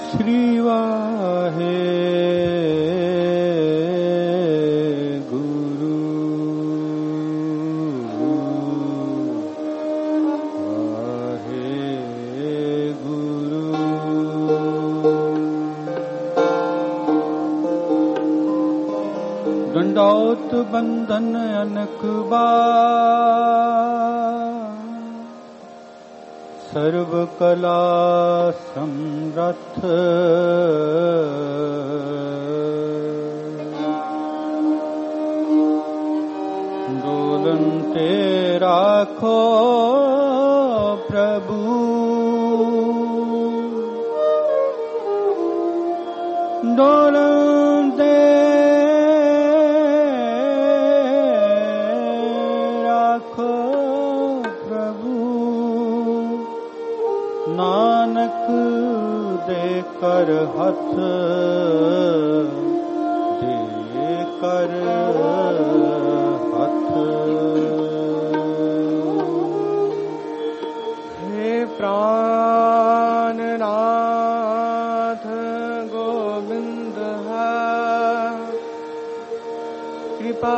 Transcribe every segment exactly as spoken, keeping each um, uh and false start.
श्री वाहे गुरु वाहे गुरु। दंडौत बंधन अनक बार, सर्व कला समरथ डोलनते राखो प्रभु, डोलनते राखो प्रभु, नानक देकर हथ देकर हथ। हे प्राणनाथ गोविंद है कृपा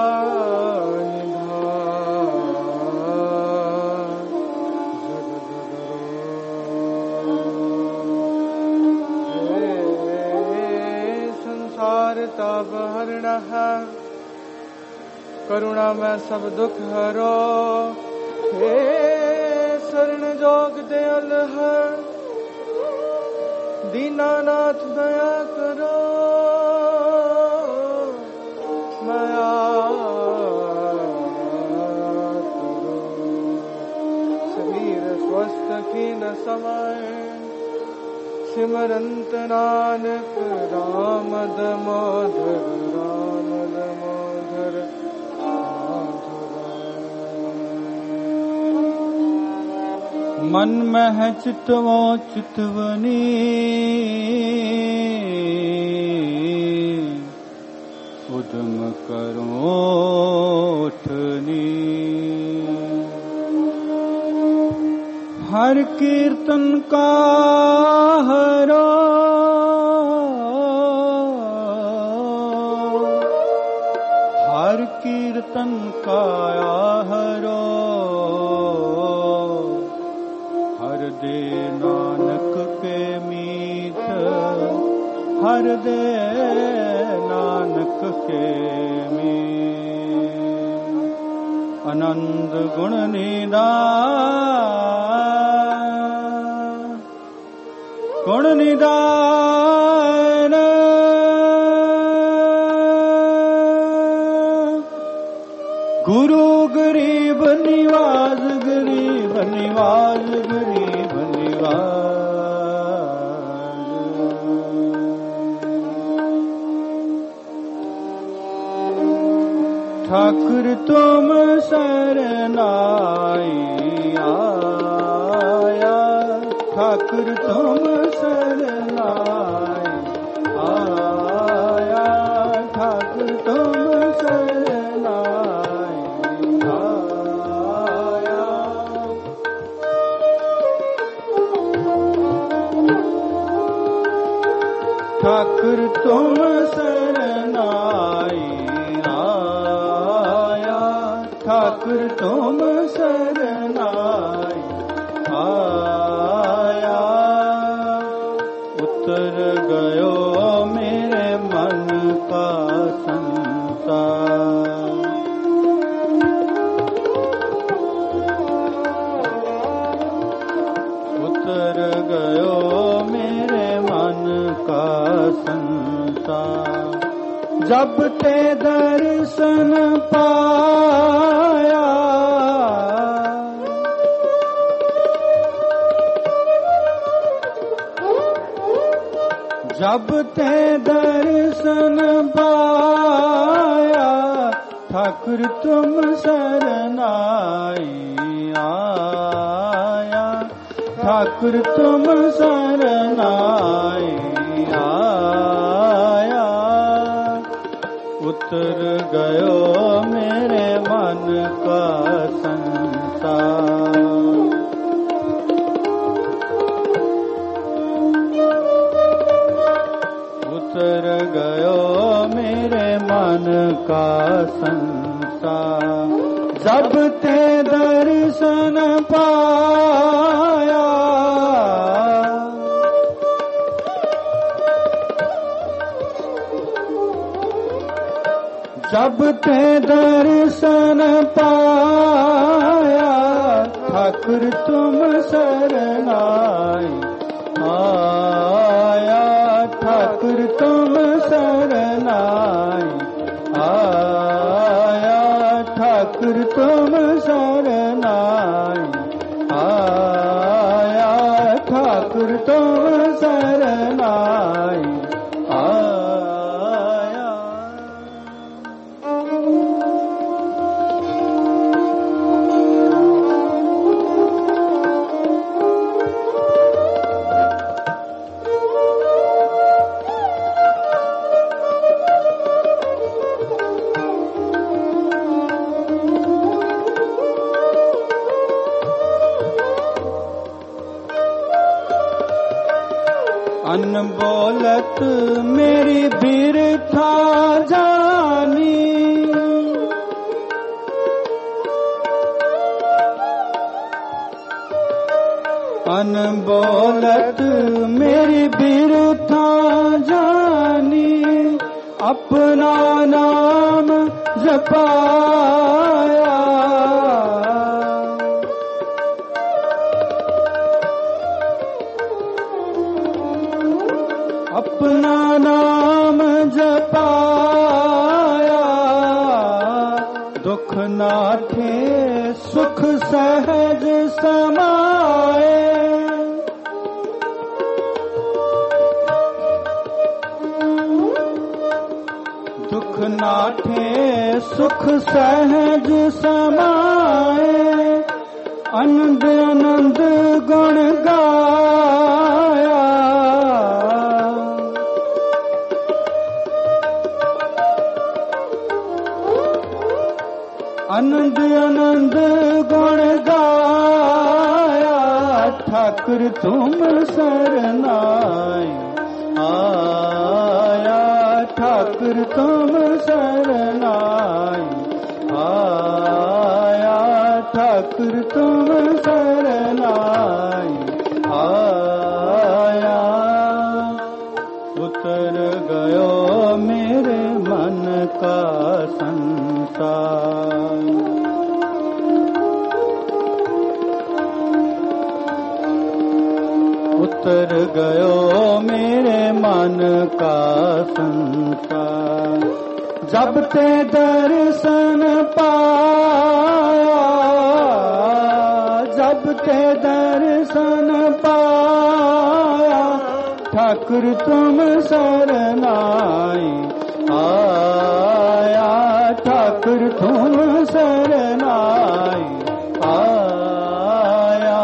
तब हरण है, करुणा में सब दुख हरो। हे शरण जोग दयाल है, दीनानाथ दया करो। माया करो, शरीर स्वस्थ की न समाए। सिमरंत नानक राम दामोदर राम दामोदर माधव। मन में है चितवो चितवनी, उद्यम करो उठनी। हर कीर्तन का हरो, हर कीर्तन का हरो। हर दे नानक के मीत, हर दे नानक के मीत। आनंद गुण निधान, गुण निधान। गुरु गरीब निवाज, गरीब निवाज, गरीब निवाज। ठाकुर तुम शरणाई आया, ठाकुर तुम शरणाई आया, ठाकुर तुम शरणाई आया। ठाकुर तुम शरणाई आया, ठाकुर तुम शरणाई आया। उतर गयो मेरे मन का संसार, उतर गयो मेरे मन का संसार। जब ते दर्शन पाया, जब ते दर्शन पाया। ठाकुर तुम शरणाई आया, ठाकुर तुम शरणाई आया। उतर गयो मेरे मन का संसार। उतर गयो मेरे मन का संसार। जब ते दर्शन पाया, जब ते दर्शन पाया, ठाकुर तुम शरण आए आया, ठाकुर तुम शरण आए आया, ठाकुर तुम शरण आए आया, ठाकुर तुम शरण आए आया। अनबोलत मेरी बिरथा जानी, अनबोलत मेरी बिरथा जानी, अपना नाम जपाया, अपना नाम जपाया, दुख नाठे सुख सहज समाए, दुख नाठे सुख सहज समाए, आनंद आनंद गुण गाया, आनंद आनंद गुण गाया, ठाकुर तुम शरण आए आया, ठाकुर तुम शरण आए आया, ठाकुर तुम शरण आए आया। उतर गयो मेरे मन का संसार, उतर गयो मेरे मन का संसार। जब ते दर्शन पाया, जब ते दर्शन पाया, ठाकुर तुम शरण आए आया, ठाकुर तुम शरण आए आया।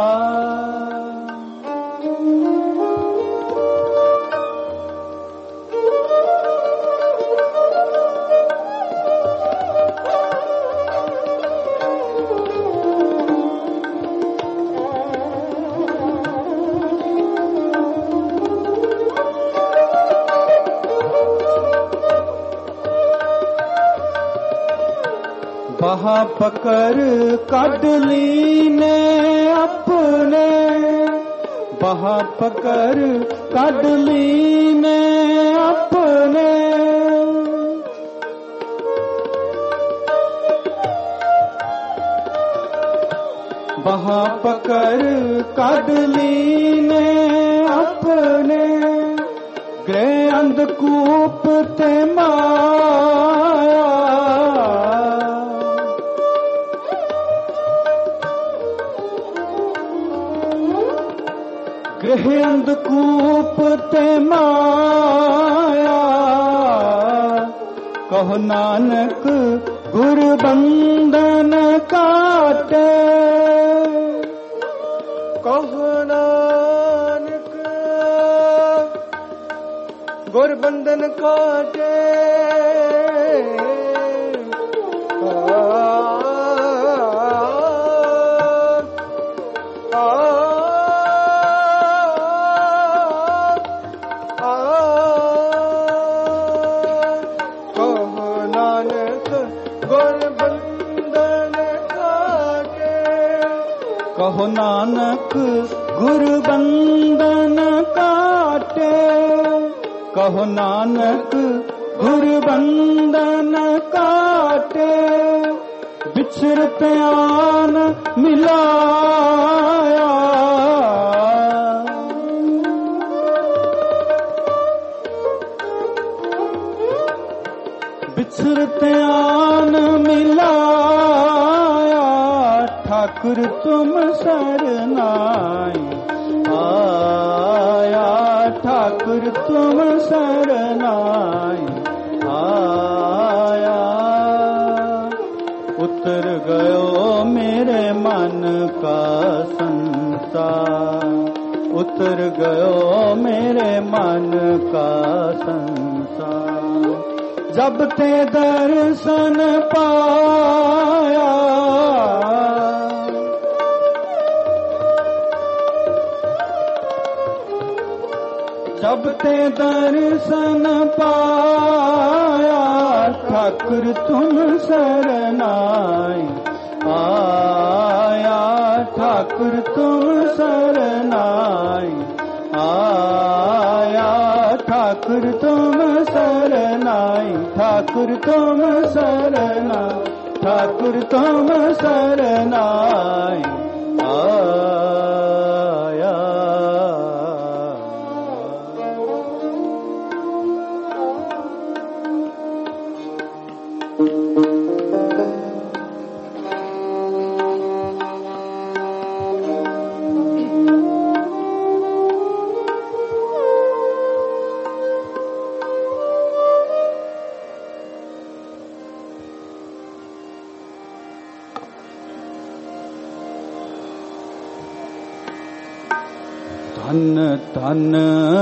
बहा पकड़ कढ लीने अपने, बहा पकड़ कढ लीने अपने, बहा पकड़ कढ लीने अपने, गृह अंधकूप ते माया, गृह अंधकूप ते माया, कहो नानक गुर बंधन काटे, कहो नानक गुर बंधन काटे, कहो नानक गुरु बंधन काटे, कहो नानक गुरु बंधन काटे, बिछड़ते आन मिलाया, बिछड़ते आन मिलाया, ठाकुर तुम शरणाई आया, ठाकुर तुम शरणाई आया। उतर गयो मेरे मन का संसार, उतर गयो मेरे मन का संसार, जब ते दर्शन पाया, जब ते दर्शन पाया, ठाकुर तुम शरणाई आया, ठाकुर तुम शरणाई आया, ठाकुर तुम शरणाई, ठाकुर तुम शरणाई, ठाकुर तुम शरणाई आया। धन धन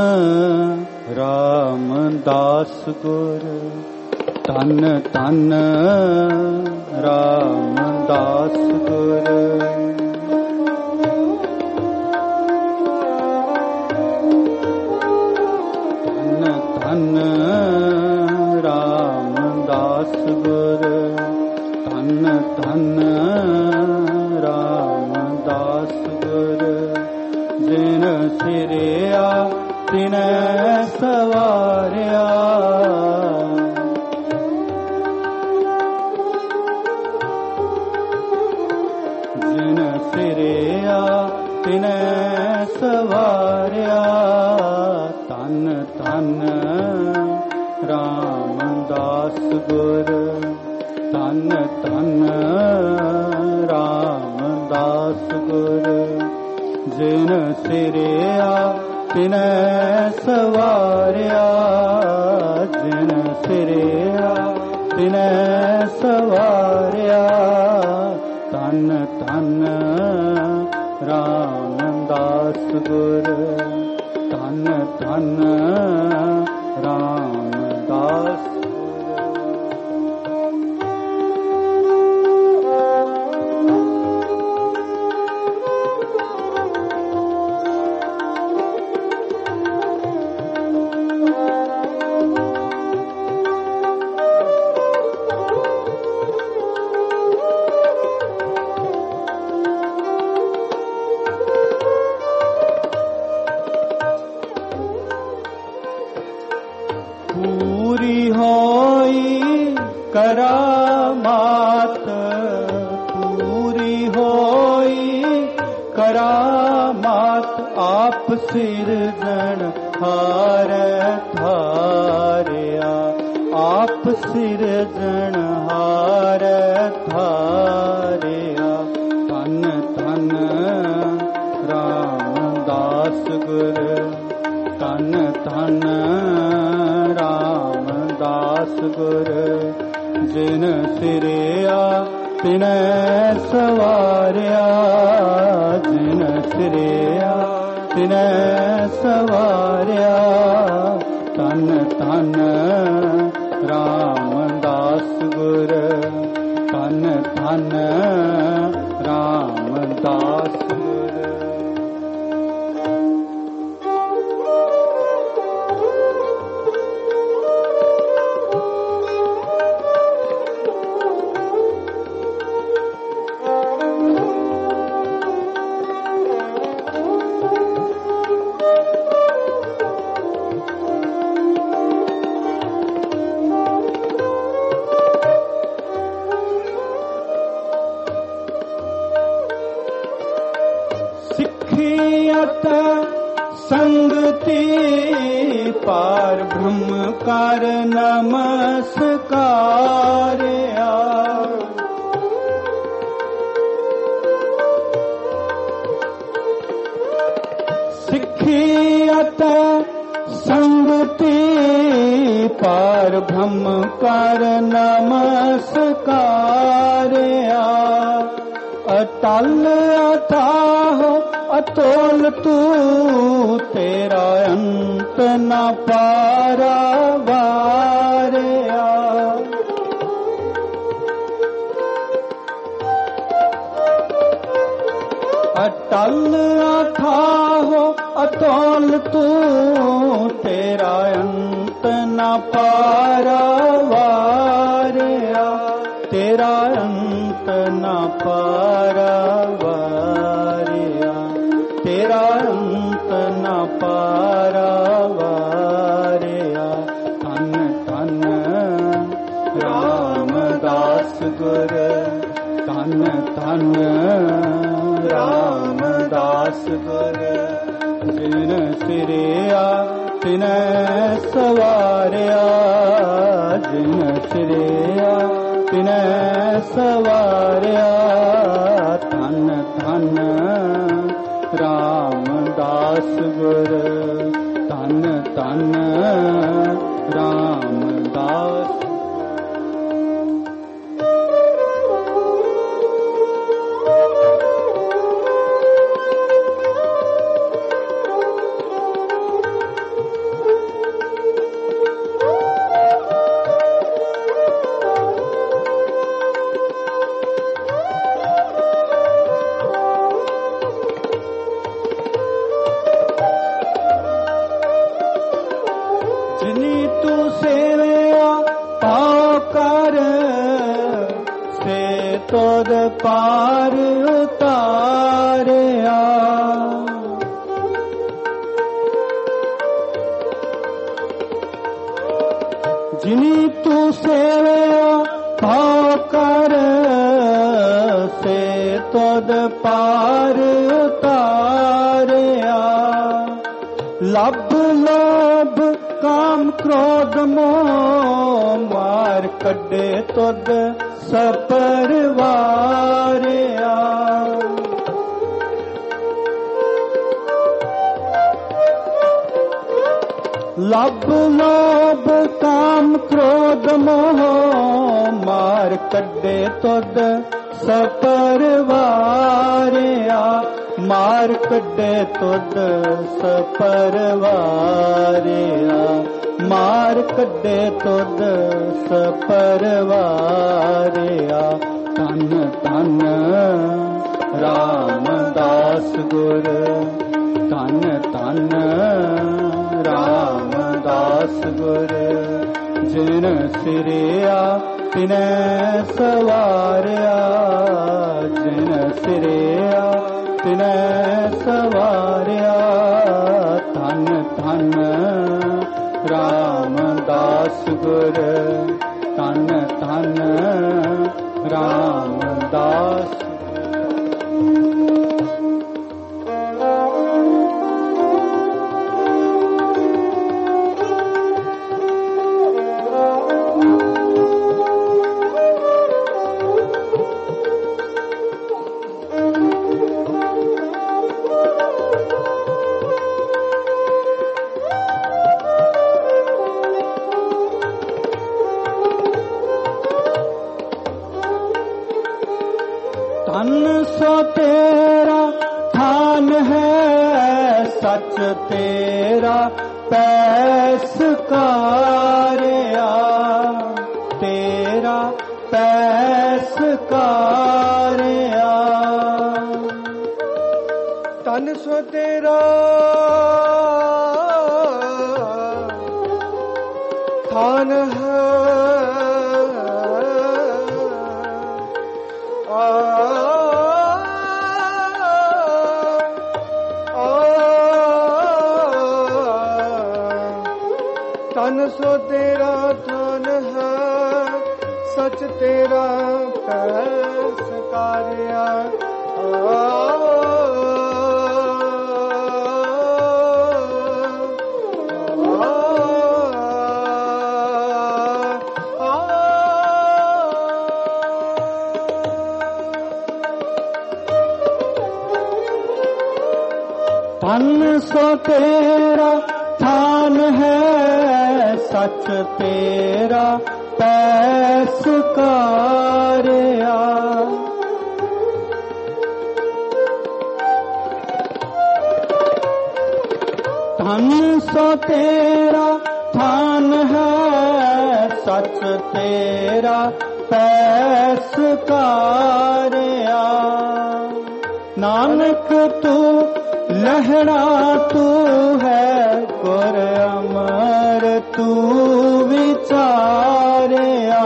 रामदास गुर, धन धन रामदास गुर, धन धन रामदास गुर, धन धन रामदास गुर, जिन सिरिया तिन सवारिया, जिन सिरिया तिन सवारिया, धन धन रामदास गुर, धन धन रामदास गुर, जिन सिरिया तिन सवारिया, जिन सिरिया तिन सवारिया, धन धन रामदास गुर, धन धन रामदास गुर। पूरी होई करामात, पूरी होई करामात, आप सिरजन हार थारिया, आप सिरजन हार थारिया, धन धन रामदास गुर, धन धन रामदास गुर, जिन सिरिया तिन सवारिया, जिन सिरिया तिन सवारिया, धन धन रामदास गुर, धन धन रामदास गुर। ਸੰਗਤੀ ਪਾਰ ਬ੍ਰਹਮ ਕਰ ਨਮਸਕਾਰਿਆ। ਸਿੱਖੀ ਅਤੇ ਸੰਗਤੀ ਪਾਰ ਬ੍ਰਹਮ ਕਰ ਨਮਸਕਾਰਿਆ। ਅਟਲ ਅਥਾਹ ਅਤੁਲ ਤੂੰ ਤੇਰਾ ਅੰਤ ਨ ਪਾਰਾਵਾਰਿਆ। ਅਟਲ ਅਥਾਹ ਅਤੁਲ ਤੂੰ ਤੇਰਾ ਅੰਤ ਨ ਪਾਰਾਵਾਰਿਆ। ਤੇਰਾ ਅੰਤ ਨ ਪਾਰਾਵਾਰਿਆ। ਤੇਰਾ ਅੰਤ ਨ ਪਾਰਾਵਾਰਿਆ। ਧੰਨ ਧੰਨ ਰਾਮਦਾਸ ਗੁਰ, ਧੰਨ ਧੰਨ ਰਾਮਦਾਸ ਗੁਰ। ਜਿਨ ਸਿਰਿਆ ਤਿਨ ਸਵਾਰਿਆ, ਜਿਨ ਸਿਰਿਆ ਤਿਨ ਸਵਾਰਿਆ। ਧੰਨ ਧੰਨ ਰਾਮਦਾਸ ਗੁਰ, ਧੰਨ ਧੰਨ ਰਾਮਦਾਸ। ਜਿਨੀ ਤੂੰ ਸੇਵਿਆ ਪਾਉ ਕਰ, ਸੇ ਤੋਦ ਪਾਰ ਉਤਾਰਿਆ। ਜਿਨੀ ਤੂੰ ਸੇਵਿਆ ਪਾਉ ਕਰ, ਸੇ ਤੋਦ ਪਾਰ ਉਤਾਰਿਆ। ਲੱਭ ਲੋਭ ਕਾਮ ਕ੍ਰੋਧ ਮੋਹ ਮਾਰ ਕੱਢੇ ਤੁਧ ਸਪਰਵਾਰਿਆ। ਲੱਭ ਲੋਭ ਕਾਮ ਕ੍ਰੋਧ ਮੋਹ ਮਾਰ ਕੱਢੇ ਤੁਧ ਸਪਰਵਾਰਿਆ। ਮਾਰ ਕੱਢੇ ਤੁਧ ਸਪਰਵਾਰਿਆ। ਮਾਰ ਕੱਢੇ ਤੁਧ ਸਪਰਵਾਰਿਆ। ਧੰਨ ਧੰਨ ਰਾਮਦਾਸ ਗੁਰ, ਧੰਨ ਧੰਨ ਰਾਮਦਾਸ ਗੁਰ। ਜਿਨ ਸਿਰਿਆ ਤਿਨ ਸਵਾਰਿਆ, ਜਿਨ ਸਿਰਿਆ ਤਿਨ ਸਵਾਰਿਆ। ਧੰਨ ਧੰਨ ਰਾਮਦਾਸ ਗੁਰ, ਧੰਨ ਧੰਨ ਰਾਮਦਾਸ। ਧੰਨ ਸੋ ਤੇਰਾ ਥਾਨ ਹੈ, ਸੱਚ ਤੇਰਾ ਪੈਸਕਾਰਿਆ। ਤੇਰਾ ਪੈਸਕਾਰਿਆ। ਧੰਨ ਸੋ ਤੇਰਾ ਥਾਨ ਹੈ, ਧੰਨ ਸੋ ਤੇਰਾ ਥਾਨ ਹੈ, ਸੱਚ ਤੇਰਾ ਪੈਸਕਾਰਿਆ। सो तेरा थान है, सच तेरा पैसकारिया। धन सो तेरा थान है, सच तेरा पैसकारिया। नानक तू लहरा तू है, गुर अमर तू विचारिया।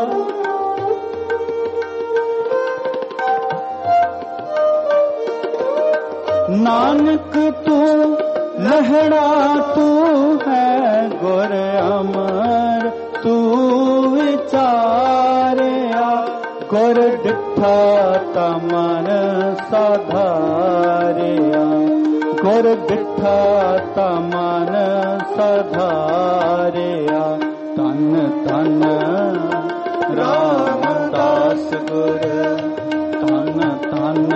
नानक तू लहरा तू है, गुर अमर तू विचारिया। गुर डिठा तमन सधारिया, गुर डिठा तमन सधारिया। तन तन रामदास गुर, तन तन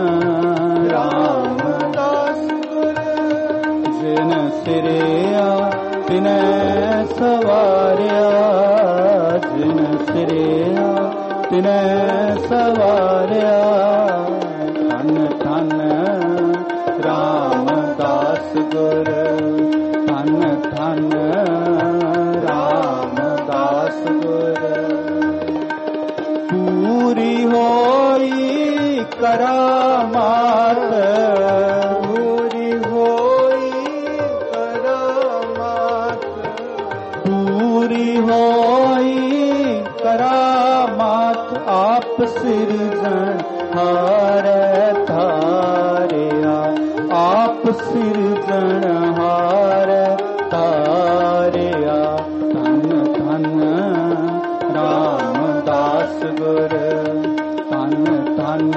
रामदास गुर। जिन सिरिया तिनै सवारिया, जिन सिरिया तिनै सवारिया। धन धन रामदास गुर, धन धन रामदास गुर। पूरी होई करामात, पूरी होई करामात, पूरी होई करामात। आप सिरजन हारे तारिया, आप सिरजन हारे तारिया। धन धन रामदास गुर, धन धन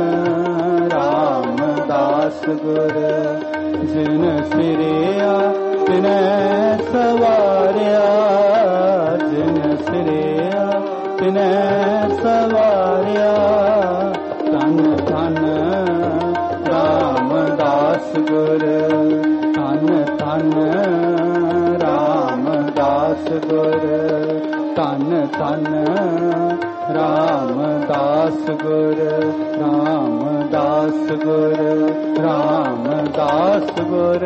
रामदास गुर। जिन सिरिया तिनै सवारिया, जिन सिरिया तिनै सवारिया। धन धन रामदास गुर, धन धन रामदास गुर, धन धन रामदास गुर, रामदास गुर, रामदास गुर।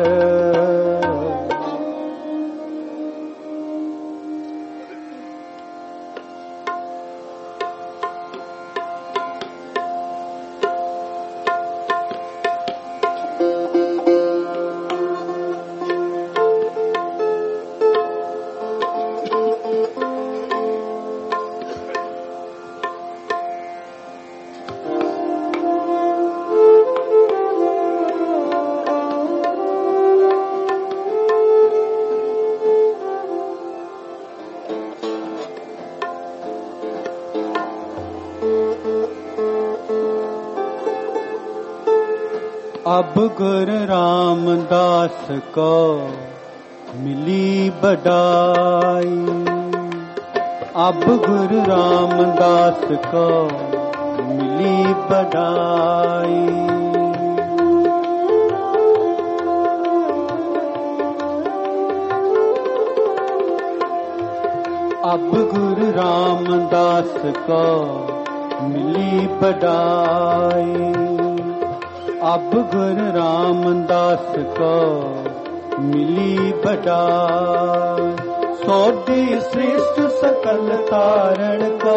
अब गुरु रामदास को मिली बड़ाई, अब गुरु रामदास को मिली बड़ाई। अब गुरु रामदास को मिली बड़ाई, अब गुरु रामदास को मिली बड़ाई। सोडी श्रेष्ठ सकल तारण को,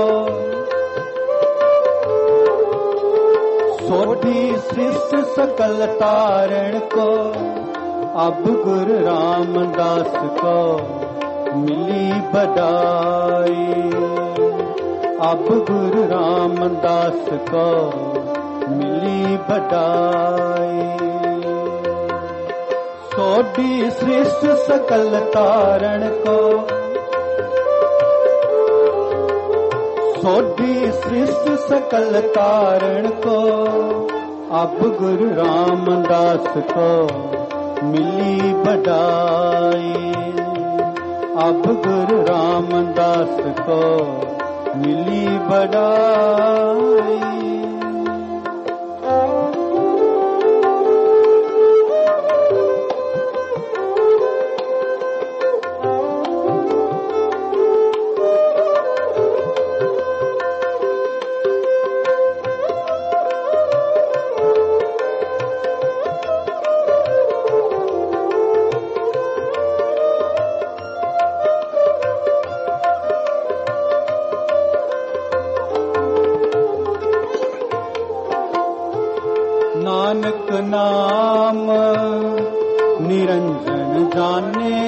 सोडी श्रेष्ठ सकल तारण को, अब गुरु रामदास को मिली बड़ाई। अब गुरु रामदास को मिली बड़ाई। सोडी श्रेष्ठ सकल तारण को, सोडी श्रेष्ठ सकल तारण को, अब गुरु रामदास को मिली बड़ाई। अब गुरु रामदास को मिली बड़ाई।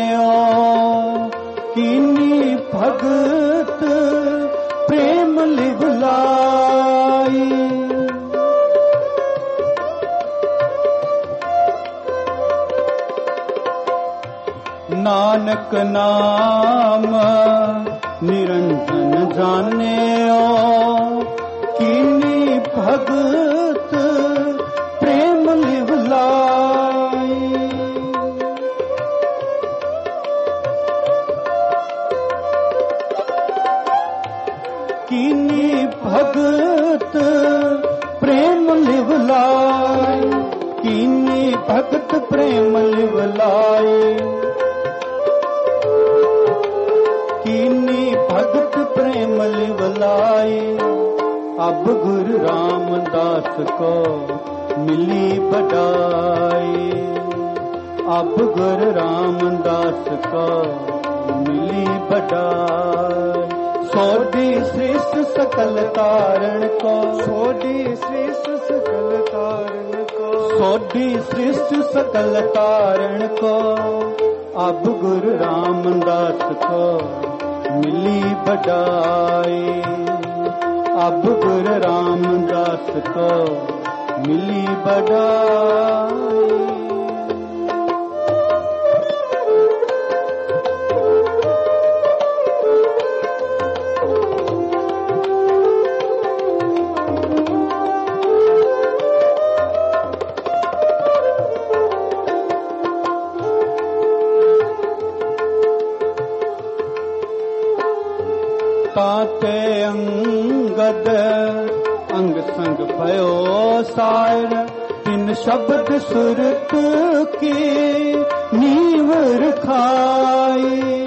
ओ कीनी भगत प्रेम लिवलाई। नानक नाम निरंजन जाने ओ कीनी भगत प्रेम लिवलाई। कीनी भगत प्रेम लिवलाई। कीनी भगत प्रेम लिवलाई। कीनी भगत प्रेम लिवलाई। अब गुरु रामदास को मिली बड़ाई। अब गुरु रामदास को मिली बड़ाई। सोडी श्रेष्ठ सकल तारण को। सोडी श्रेष्ठ सकल तारण को। सोडी श्रेष्ठ सकल तारण को। अब गुरु रामदास को मिली बड़ाई। अब गुरु रामदास को मिली बड़ाई। ताते अंगद अंग संग भयो सार। तीन शब्द सुरत की नीव रखाई।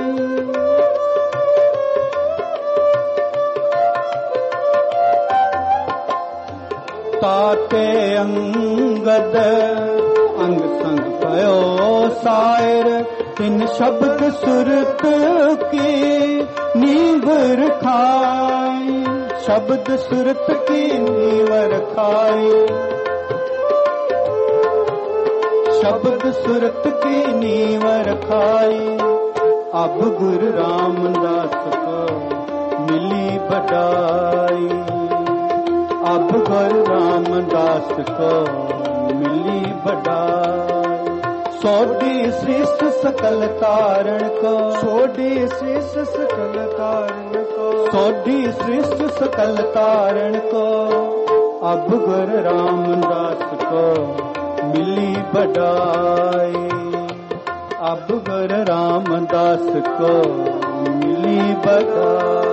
ताते अंगद अंग संग भयो सार। तीन शब्द सुरत की नीव रखाई। शब्द सुरत की नीव रखाई। शब्द सुरत की नीव रखाई। अब गुरु रामदास को मिली बड़ाई। अब गुरु रामदास को मिली बड़ाई। सोडी श्रेष्ठ सकल तारण को। सोडी श्रेष्ठ सकल तारण को। सोडी श्रेष्ठ सकल तारण को। अब गुरु रामदास को मिली बड़ाई। अब गुरु रामदास को मिली बड़ाई।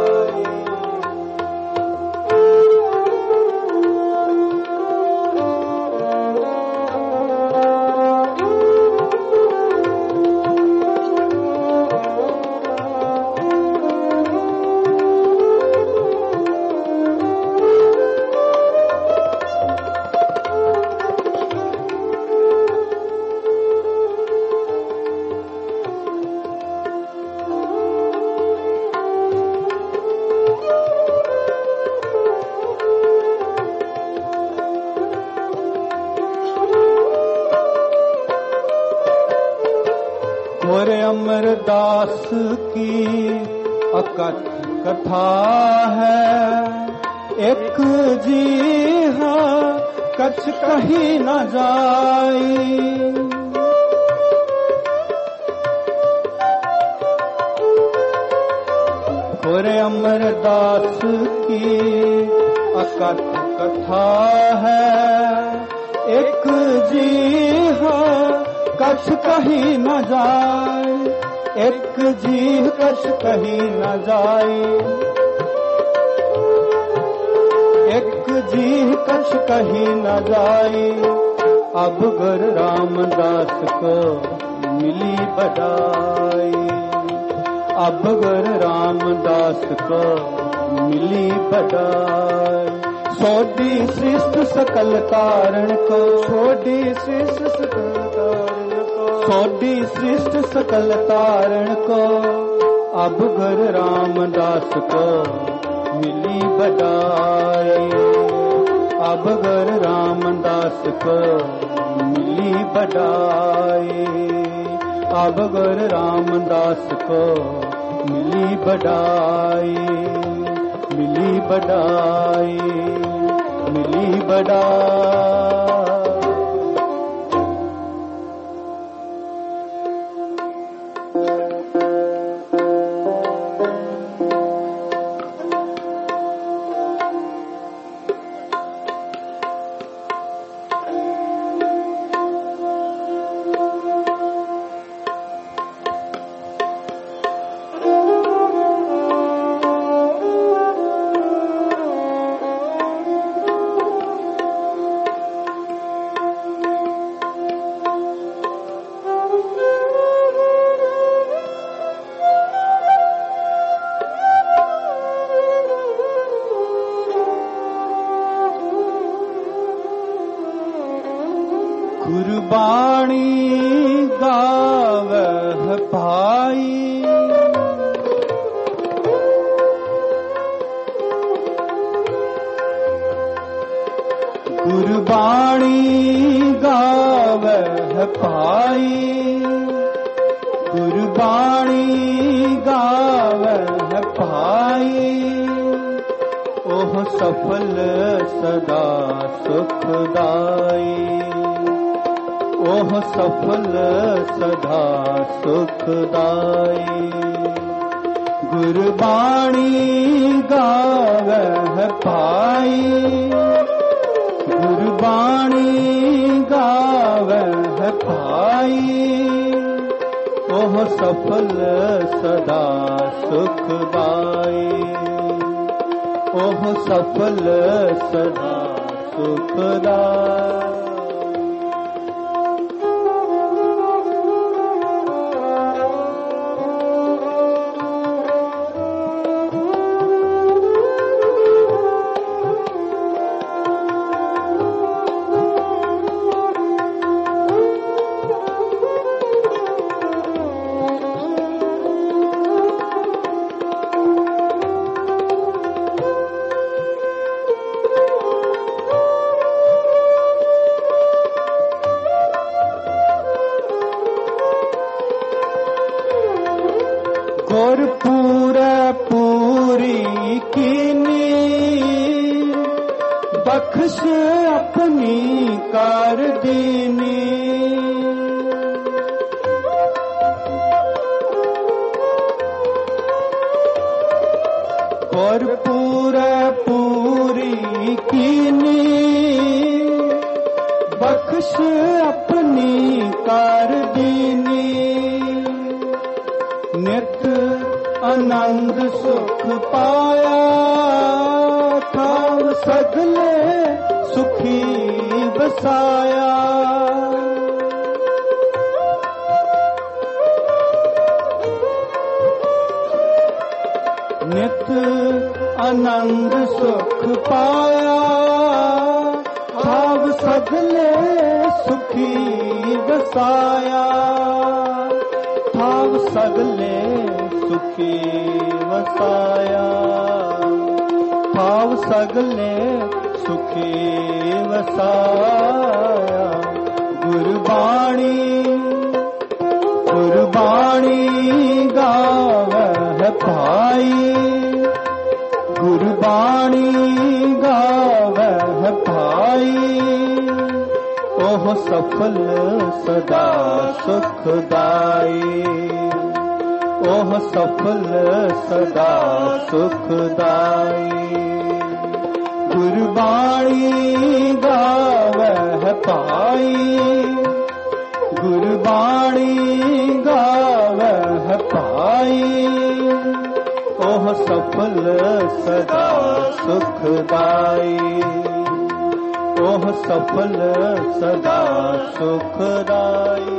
अमरदास की अकथ कथा है। एक जी हाँ कछ कही न जाई। गोरे अमरदास की अकथ कथा है। एक जी हाँ कछ कही न जाए। एक जी कछ कही न जाए। एक जी कछ कही न जाए। अब गुरु रामदास को मिली बड़ाई। अब गुरु रामदास को मिली बड़ाई। सोडी श्रेष्ठ सकल तारण को। सोडी श्रेष्ठ सकल तारण को। सोडी श्रेष्ठ सकल तारण को। अब गुरु रामदास को मिली बड़ाई। अब गुरु रामदास को मिली बड़ाई। अब गुरु रामदास को मिली बड़ाई, मिली बड़ाई, मिली बड़ाई। गुरबाणी गावह भाई, गुरबाणी गावह भाई, गुरबाणी गावह भाई। ओह सफल सदा सुखदाई, ओह सफल सदा सुखदाई। गुरबाणी गावह भाई, गुरबाणी गावह भाई। ओह सफल सदा सुखदाई, ओह सफल सदा सुखदाई। गुर पूरा पूरी कीनी, बख्श अपनी कर दीनी। गुर पूरा पूरी कीनी, बख्श अपनी कर दीनी। नित आनंद सुख पाया, ठाव सगले सुखी बसाया। नित आनंद सुख पाया, ठाव सगले सुखी बसाया। ठाव सगले सुखी वसाया, ठाव सगले सुखी वसाया। गुरबाणी गुरबाणी गावह भाई, गुरबाणी गावह भाई। ओह सफल सदा सुखदाई, ओह सफल सदा सुखदाई। गुरबाणी गावह भाई, गुरबाणी गावह भाई। ओह सफल सदा सुखदाई, ओह सफल सदा सुखदाई।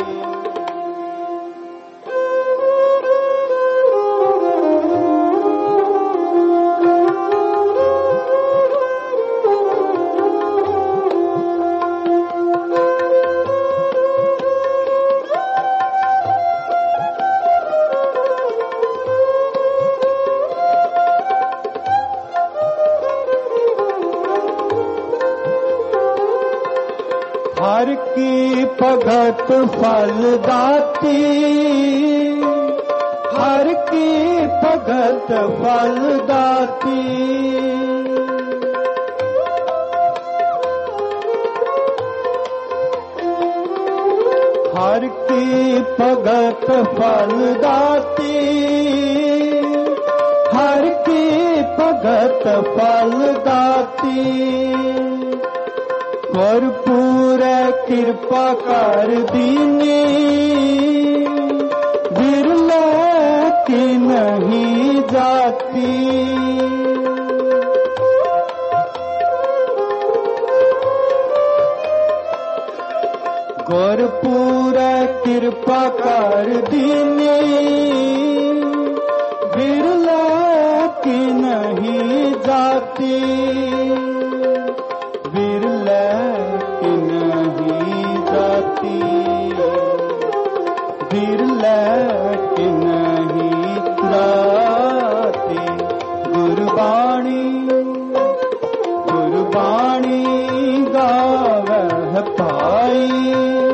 हर की भगत फल दाती, हर की भगत फल दाती। हर की भगत फल दाती, हर की भगत फल दाती। भरपूर कृपा कर दीनी, बिरला की नहीं जाती। भरपूर कृपा कर दीनी, बिरला की नहीं जाती। बिरला की नहीं जाती, बिरला की नहीं जाती। गुरबाणी गुरबाणी गावह पाई,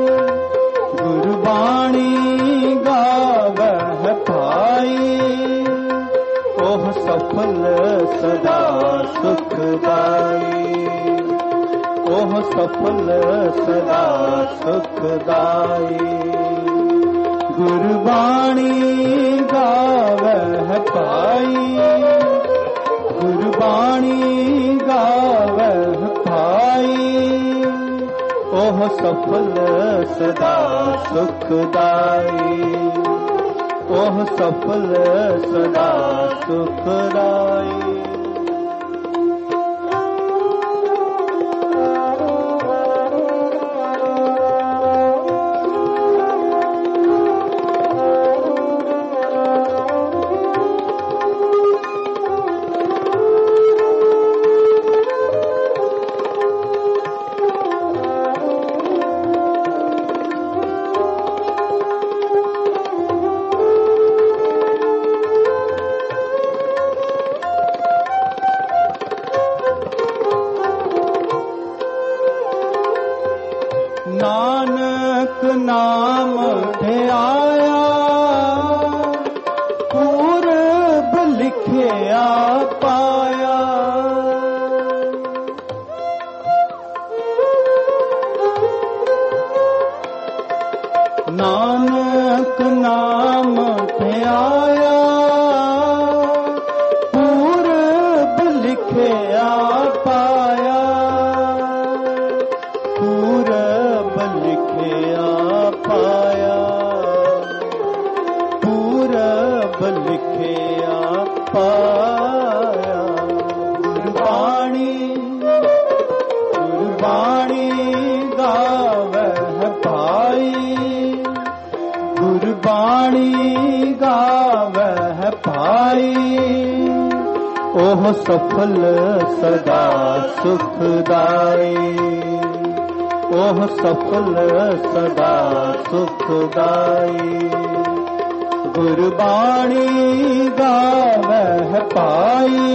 गुरबाणी गावह पाई। ओह सफल सदा सुखदाई, ओह सफल सदा सुखदाई। गुरबाणी गावह पाई, गुरबाणी गावह पाई। ओह सफल सदा सुखदाई, ओह सफल सदा सुखदाई। नानक नाम ध्याया, पूरब लिखिया पाया। नानक नाम ध्याया, पूरब लिखिया पाया। पूरब लिखिया पाया, पूरब लिखिया पाया। गुरबाणी गुरबाणी गावह पाई, गुरबाणी गावह पाई। ओह सफल सदा सुखदाई, ओह सफल सदा सुखदाई। गुरबाणी गावह पाई,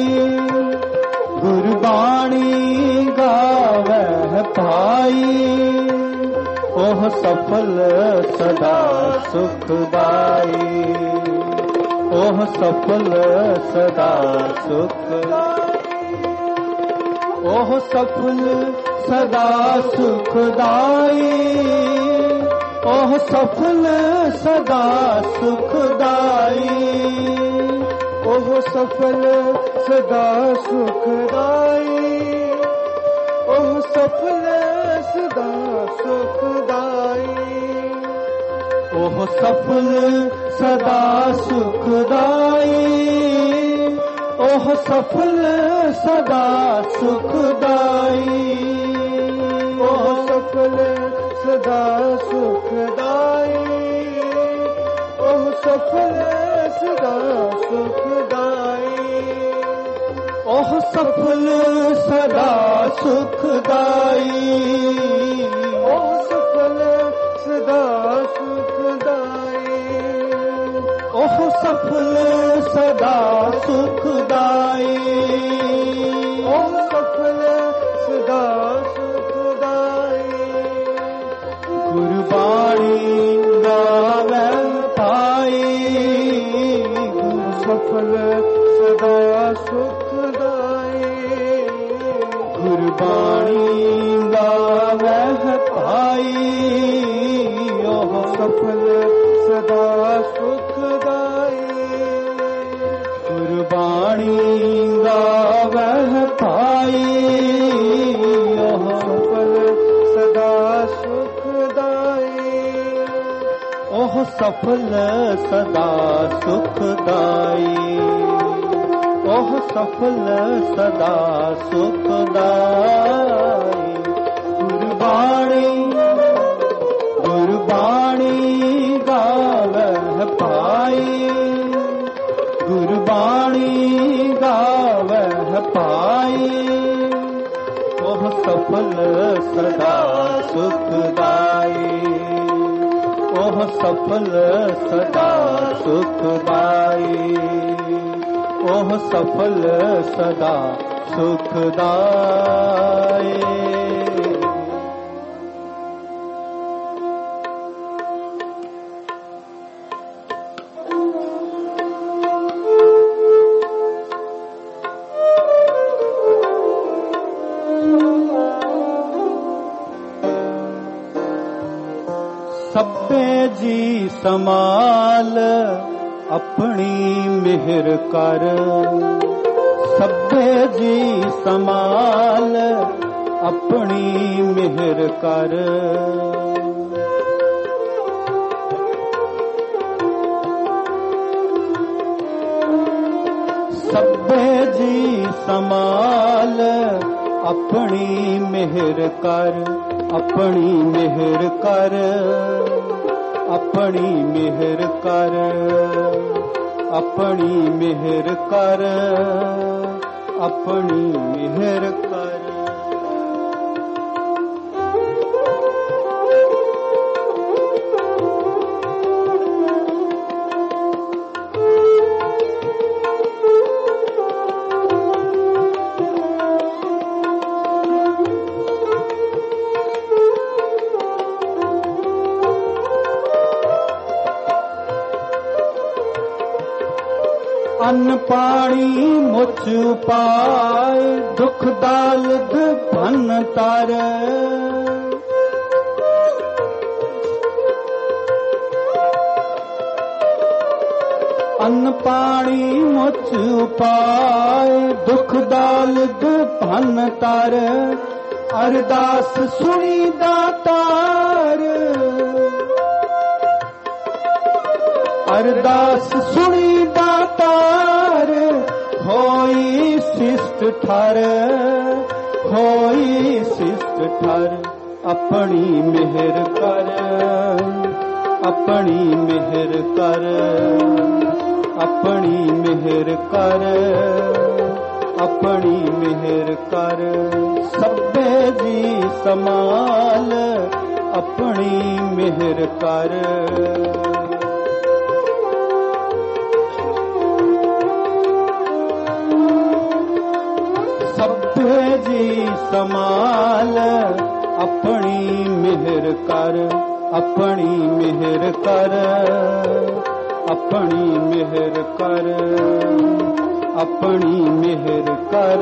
गुरबाणी गावह पाई। ओह सफल सदा सुखदाई, ओह सफल सदा सुखदाई। ओह सफल सदा सुखदाई, ओह सफल सदा सुखदाई। ओह सफल सदा सुखदाई, ओह सफल सदा सुखदाई। ओह सफल सदा सुखदाई, ओह सफल सदा सुखदाई। ओह सफल सदा सुखदाई, ओह सफल सदा सुखदाई। ओह सफल सदा सुखदाई, ओह सफल सदा सुखदाई। ओह सफल सदा सुखदाई, ओह सफल सदा सुखदाई। गुरबाणी गावे पाई सफल सदा सुखदाई गुरबाणी गावे पाई ओह सफल सदा सुखदाई गुरबाणी गावे पाई ओह सफल सदा सुखदाई ओह सफल सदा सुखदाई ओह सफल सदा सुखदाई गुरबाणी गुरबाणी गावह पाई गुरबाणी गावह पाई ओह सफल सदा सुखदाई ओह सफल सदा सुखदाई ओह सफल सदा सुखदाई सब्बे जी समाल अपनी मिहर कर सब्बे जी समाल अपनी मिहर कर सब्बे जी समाल अपनी मिहर कर अपनी मिहर कर अपनी मिहर कर अपनी मिहर कर अपनी मिहर कर अन्न पानी मुच उपाय दुख दालद भन तार अन्न पानी मुच उपाय दुख दालद भन तार अरदास सुनी दातार अरदास सुनी दातार होई शिष्ट ठर होई शिष्ट ठर अपनी मिहर कर अपनी मिहर कर अपनी मिहर कर अपनी मिहर कर सब्बे जी समाल अपनी मिहर कर सब्बे जी समाल अपनी मिहर कर अपनी मिहर कर अपनी मिहर कर अपनी मिहर कर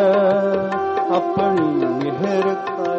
अपनी मिहर कर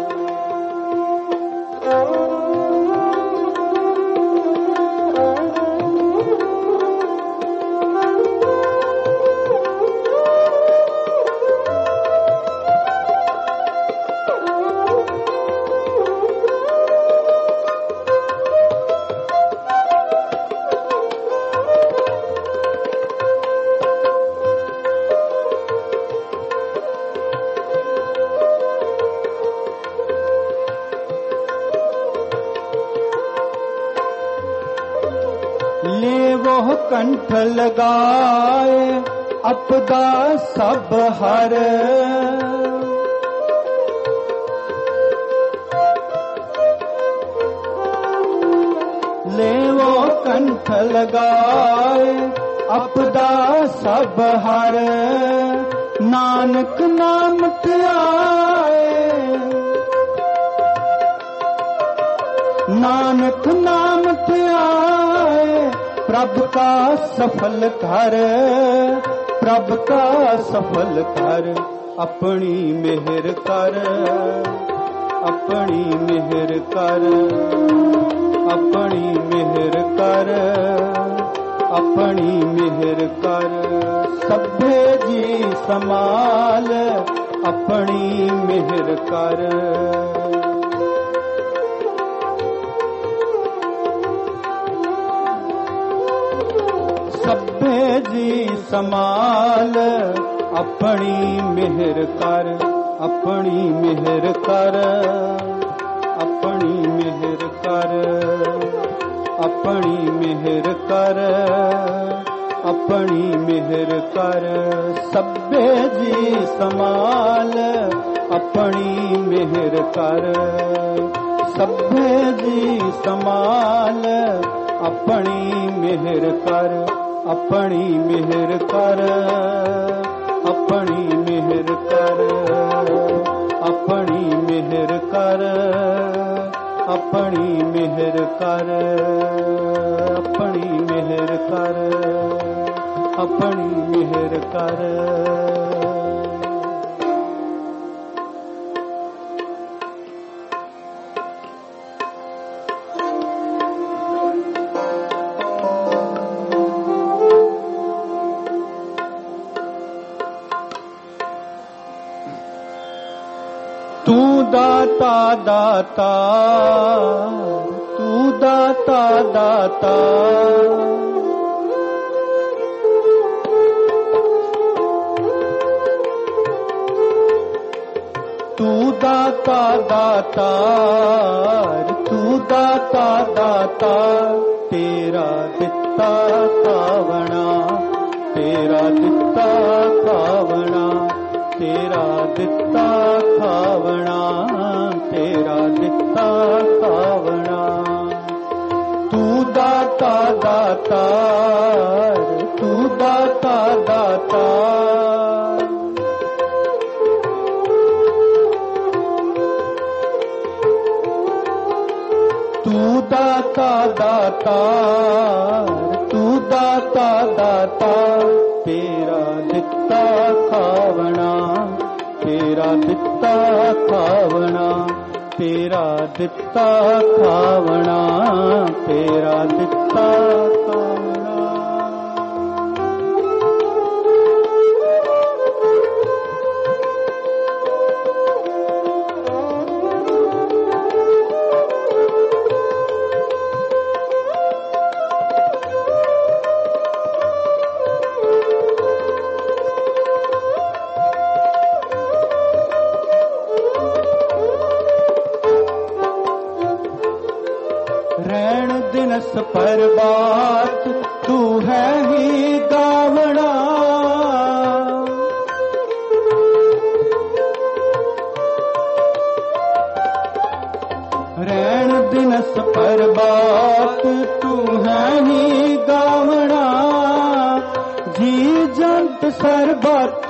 ले वो कंठ लगाए अपदा सब हर ले वो कंठ लगाए अपदा सब हर नानक नाम ध्याए नानक नाम ध्याए प्रभ का सफल कर, प्रभ का सफल कर, अपनी मेहर कर, अपनी मेहर कर, अपनी मेहर कर, अपनी मेहर कर। सभे जी समाल अपनी मेहर कर। सभे जी समाल अपनी मेहर कर, अपनी मेहर कर, अपनी मेहर कर, अपनी मेहर कर, अपनी मेहर कर। सभे जी समाल अपनी मेहर कर, सभे जी समाल अपनी मेहर कर, अपनी मेहर कर, अपनी मेहर कर, अपनी मेहर कर, अपनी मेहर कर, अपनी मेहर कर, अपनी मेहर कर। तू दाता दाता, तू दाता दाता, तू दाता दाता, तू दाता दाता। तेरा दिता खावना, तेरा दिता खावना, तेरा दिता खावना, तेरा दिता खावना। तू दाता दाता, तू दाता दाता, तू दाता दाता, तू दाता दाता। तेरा दिता खावना, तेरा दिता खावना, तेरा दिता खावना, तेरा दिता खावना। रैण दिनस पर बात तू है ही गावड़ा, रैण दिनस पर बात तू है ही गावड़ा। जी जंत सरबत,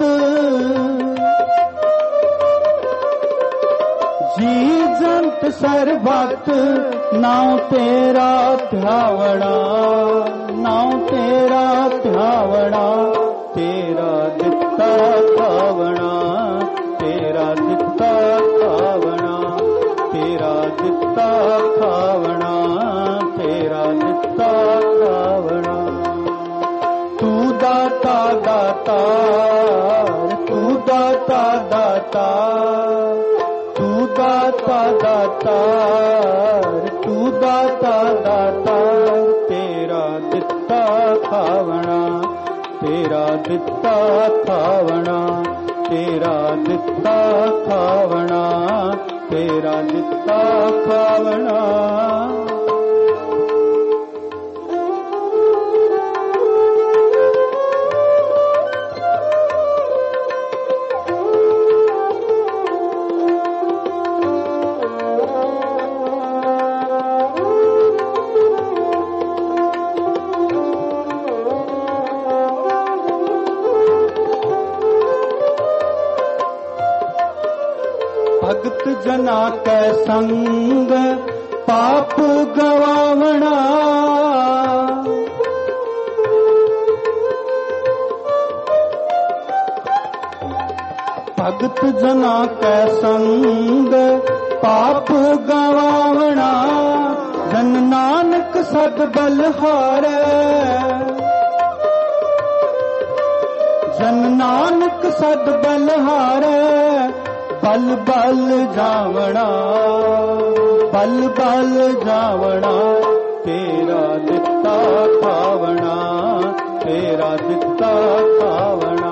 जी जंत सरबत। नाव तेरा ध्यावड़ा, नाव तेरा ध्यावड़ा। तेरा दिता खावना, तेरा दिता खावना, तेरा दिता खावना, तेरा दिता खावना। तू दाता दाता, तू दाता दाता, तू दाता दाता, तू दाता दाता। तेरा दिता खावना, तेरा दिता खावना, तेरा दिता खावना, तेरा दिता खावना। भगत जना कै संग ਪਾਪ ਗਵਾਵਣਾ। ਭਗਤ ਜਨਾ ਕੈ ਸੰਗ ਪਾਪ ਗਵਾਵਣਾ। ਜਨ ਨਾਨਕ ਸਦ ਬਲਹਾਰੈ, ਜਨ ਨਾਨਕ ਸਦ ਬਲਹਾਰੈ। ਬਲ ਬਲ ਜਾਵਣਾ, ਬਲ ਬਲ ਜਾਵਣਾ। ਤੇਰਾ ਦਿੱਤਾ ਖਾਵਣਾ, ਤੇਰਾ ਦਿੱਤਾ ਖਾਵਣਾ।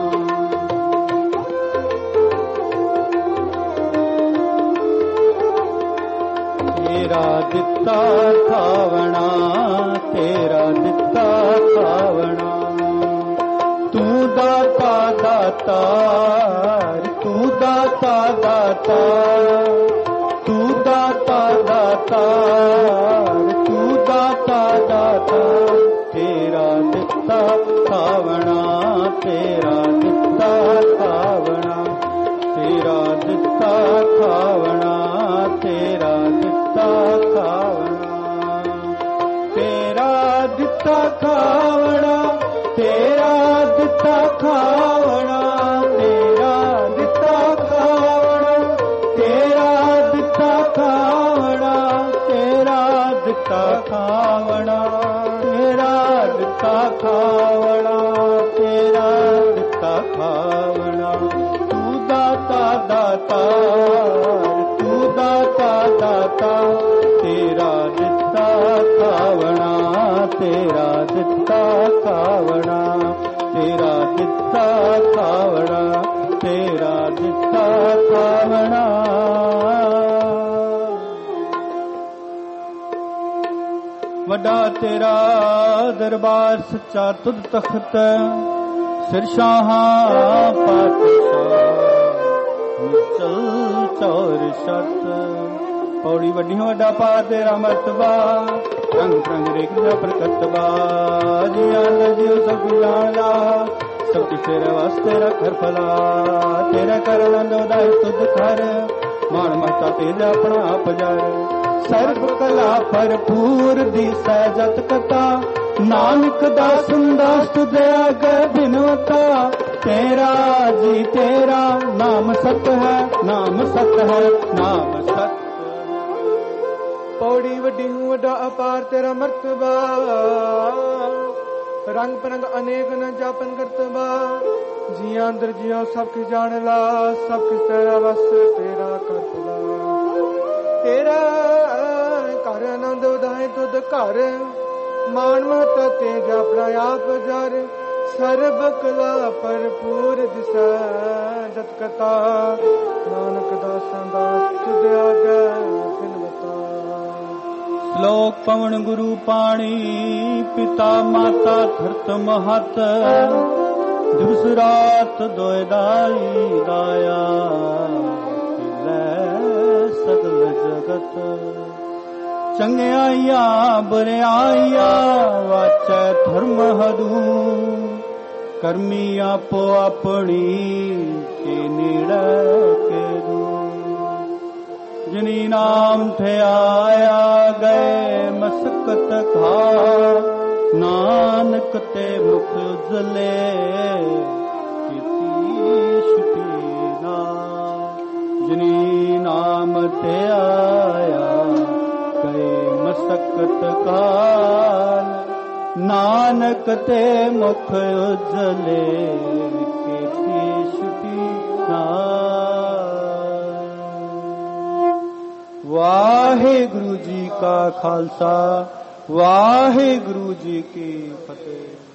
ਤੇਰਾ ਦਿੱਤਾ ਖਾਵਣਾ, ਤੇਰਾ ਦਿੱਤਾ ਖਾਵਣਾ। ਤੂੰ ਦਾਤਾ ਦਾਤਾਰ, ਤੂੰ ਦਾਤਾ ਦਾਤਾਰ, ਤੂੰ ਦਾਤਾ ਦਾਤਾਰ, ਤੂੰ ਦਾਤਾ ਦਾਤਾਰ। ਤੇਰਾ ਦਿੱਤਾ ਖਾਵਣਾ, ਤੇਰਾ ਦਿੱਤਾ ਖਾਵਣਾ। ਤੇਰਾ ਦਿੱਤਾ ਖਾਵਣਾ, ਤੇਰਾ ਦਿੱਤਾ ਖਾਵਣਾ। ਤੇਰਾ ਦਿੱਤਾ ਖਾਵਣਾ, ਤੇਰਾ ਦਿੱਤਾ ਖਾਵਣਾ। ਤੇਰਾ ਦਿੱਤਾ ਖਾਵਣਾ, ਤੇਰਾ ਦਿੱਤਾ ਖਾਵਣਾ। ਤੇਰਾ ਦਿੱਤਾ ਖਾਵਣਾ, ਤੇਰਾ ਦਿੱਤਾ ਖਾਵਣਾ। ਤੇਰਾ ਦਿੱਤਾ ਖਾਵਣਾ। ਤੂੰ ਦਾਤਾ ਦਾਤਾਰ, ਤੂੰ ਦਾਤਾ ਦਾਤਾ। ਤੇਰਾ ਦਿੱਤਾ ਖਾਵਣਾ, ਤੇਰਾ ਦਿੱਤਾ ਖਾਵਣਾ। ਤੇਰਾ ਦਿੱਤਾ ਖਾਵਣਾ, ਤੇਰਾ ਦਿੱਤਾ ਖਾਵਣਾ। ਵੱਡਾ ਤੇਰਾ ਦਰਬਾਰ ਸੱਚਾ ਤੁਧ ਤਖਤ। ਸਿਰ ਸ਼ਾਹਾਂ ਪਾਤਸ਼ਾਹ ਚਲ ਚੌਰ ਛਤ। ਪੌੜੀ ਵੱਡੀ ਵੱਡਾ ਪਾ ਤੇਰਾ ਮਰਤਬਾ। ਰੰਗ ਰੰਗ ਰੇਖ ਦਾ ਪ੍ਰਕਟਵਾ। ਜੀ ਆਨੰਦ ਜੀਉ ਸਭ ਜਾਣਦਾ। ਸਭ ਕੀ ਤੇਰੇ ਵਾਸਤੇ ਰਖਰ ਫਲਾ। ਤੇਰਾ ਕਰ ਆਨੰਦ ਉਦਾਇ ਤੁਧ ਖਰ। ਮਾਨ ਮਹਤਾ ਤੇਜ ਆਪਣਾ ਆਪ ਜਰ। ਸਰਬ ਕਲਾ ਭਰਪੂਰ ਦੀ ਸਹਿਜਤ ਕਥਾ। ਨਾਨਕ ਦਾ ਸੁੰਦਰ ਤੁਧ ਅਗੈ ਬਿਨਵਤਾ। ਤੇਰਾ ਜੀ ਤੇਰਾ ਨਾਮ ਸਤ ਹੈ, ਨਾਮ ਸਤ ਹੈ, ਨਾਮ ਸਤ। ਪੌੜੀ ਵੱਡੀ ਹੂੰ ਵੱਡਾ ਅਪਾਰ ਤੇਰਾ ਮਰਤਬਾ। ਰੰਗ ਪਰੰਗ ਅਨੇਕ ਨ ਜਾਪਨ ਕਰਤਬਾ। ਜੀਆਂ ਅੰਦਰ ਜੀਓ ਸਭ ਕੀ ਜਾਣ ਲਾ। ਸਭ ਕੀ ਤੇਰਾ ਵਸ ਤੇਰਾ ਕਰਤਲਾ। ਤੇਰਾ ਘਰ ਆਨੰਦ ਉਦਾਏ ਤੁਧ ਘਰ। ਮਾਨ ਮਹਤਾ ਤੇਜ ਆਪਣਾ ਆਪ ਜਰ। ਸਰਬ ਕਲਾ ਭਰਪੂਰ ਦਿਸੈ ਜਤ ਕਥਾ। ਨਾਨਕ ਦਾਸਾਂ ਦਾ ਤੁਧ ਆਗੈ ਬਿਨਵਤਾ। ਸ਼ਲੋਕ ਪਵਨ ਗੁਰੂ ਪਾਣੀ। ਪਿਤਾ ਮਾਤਾ ਧਰਤ ਮਹਤ। ਦਿਵਸ ਰਾਤ ਦੋਇ ਦਾਈ ਦਾਇਆ। ਲੈ ਸਗਲ ਜਗਤ। ਚੰਗਿਆਈਆਂ ਬੁਰਿਆਈਆਂ ਵਾਚੈ ਧਰਮ ਹਦੂ। ਕਰਮੀ ਆਪੋ ਆਪਣੀ ਕੇ ਨੇੜੇ ਕੇ ਦੂ। ਜਿਨੀ ਨਾਮ ਧਿਆਇਆ ਗਏ ਮਸਕਤ ਖਾ। ਨਾਨਕ ਤੇ ਮੁਖ ਉਜਲੇ ਕੀਤੀ ਛੁਟੀ ਨਾ। ਜਿਨੀ ਨਾਮ ਧਿਆਇਆ ਗਏ ਮਸਕਤ ਕਾਲ। ਨਾਨਕ ਤੇ ਮੁਖ ਉਜਲੇ ਕੀਤੀ ਛੁਟੀ ਨਾ। ਵਾਹਿਗੁਰੂ ਜੀ ਕਾ ਖਾਲਸਾ, ਵਾਹਿਗੁਰੂ ਜੀ ਕੀ ਫਤਿਹ।